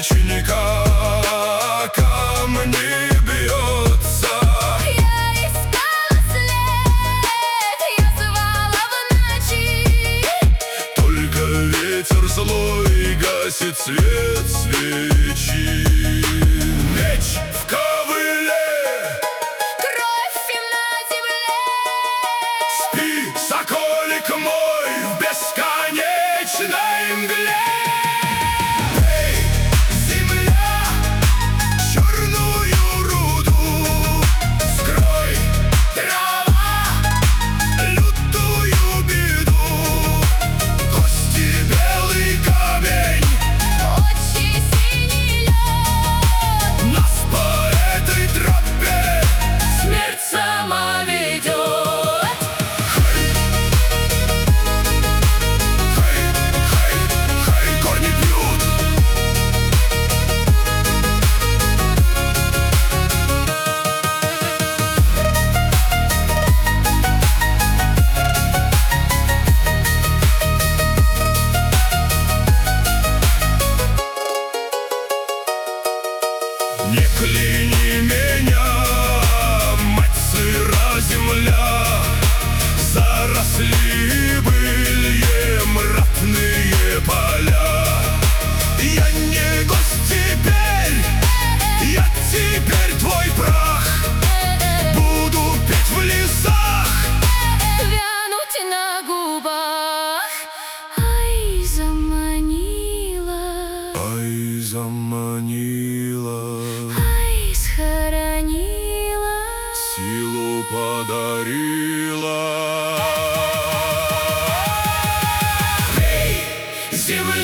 речника ко мне бьется. Я искала след, я звала в ночи. Только ветер злой гасит свет свечи. Меч в ковыле, Кровь на земле. спи, соколик мой, в бесконечной мгле. Эй, земля, черную руду скрой, трава, лютую беду, кости, белый камень, Очи синий лед. нас по этой тропе Смерть сама ведет. хай, корни бьют. Не кляни меня, мать сыра земля, заросли быльем ратные поля. Я не гость теперь, я теперь твой прах, буду петь в лесах. Вянуть на губах. Ай, заманила, Ай, заманила, ай, схоронила. силу подарила. Эй, земля!